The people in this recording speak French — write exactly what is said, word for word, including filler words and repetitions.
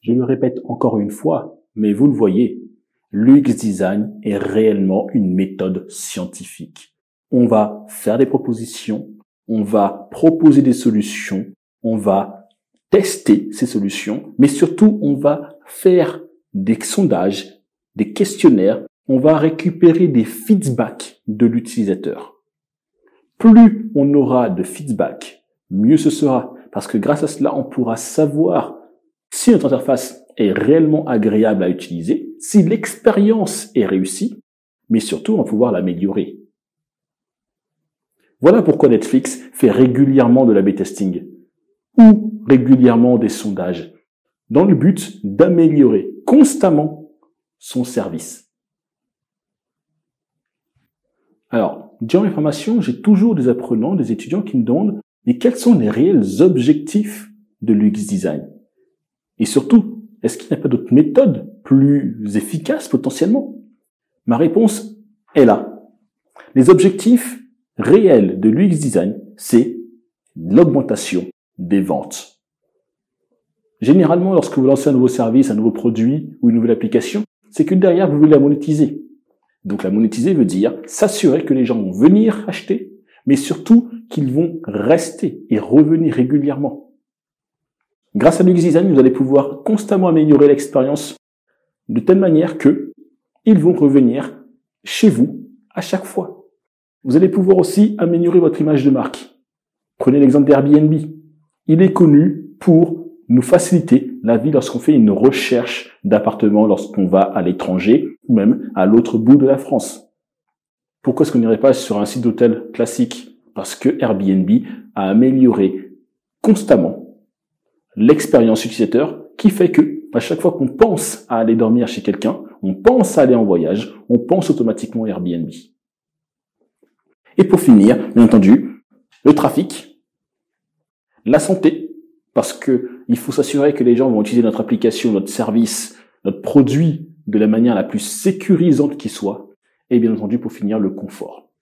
Je le répète encore une fois, mais vous le voyez, l'U X design est réellement une méthode scientifique. On va faire des propositions, on va proposer des solutions, on va tester ces solutions, mais surtout on va faire des sondages, des questionnaires, on va récupérer des feedbacks de l'utilisateur. Plus on aura de feedback, mieux ce sera, parce que grâce à cela, on pourra savoir si notre interface est réellement agréable à utiliser, si l'expérience est réussie, mais surtout on va pouvoir l'améliorer. Voilà pourquoi Netflix fait régulièrement de l'A B testing ou régulièrement des sondages dans le but d'améliorer constamment son service. Alors, durant mes formations, j'ai toujours des apprenants, des étudiants qui me demandent mais quels sont les réels objectifs de l'U X design? Et surtout, est-ce qu'il n'y a pas d'autres méthodes plus efficaces potentiellement? Ma réponse est là. Les objectifs réels de l'U X design, c'est l'augmentation des ventes. Généralement, lorsque vous lancez un nouveau service, un nouveau produit ou une nouvelle application, c'est que derrière, vous voulez la monétiser. Donc la monétiser veut dire s'assurer que les gens vont venir acheter, mais surtout qu'ils vont rester et revenir régulièrement. Grâce à l'U X design, vous allez pouvoir constamment améliorer l'expérience de telle manière que ils vont revenir chez vous à chaque fois. Vous allez pouvoir aussi améliorer votre image de marque. Prenez l'exemple d'Airbnb. Il est connu pour nous faciliter la vie lorsqu'on fait une recherche d'appartement lorsqu'on va à l'étranger ou même à l'autre bout de la France. Pourquoi est-ce qu'on n'irait pas sur un site d'hôtel classique? Parce que Airbnb a amélioré constamment l'expérience utilisateur qui fait que à chaque fois qu'on pense à aller dormir chez quelqu'un, on pense à aller en voyage, on pense automatiquement à Airbnb. Et pour finir, bien entendu, le trafic, la santé, parce que il faut s'assurer que les gens vont utiliser notre application, notre service, notre produit de la manière la plus sécurisante qui soit, et bien entendu, pour finir, le confort.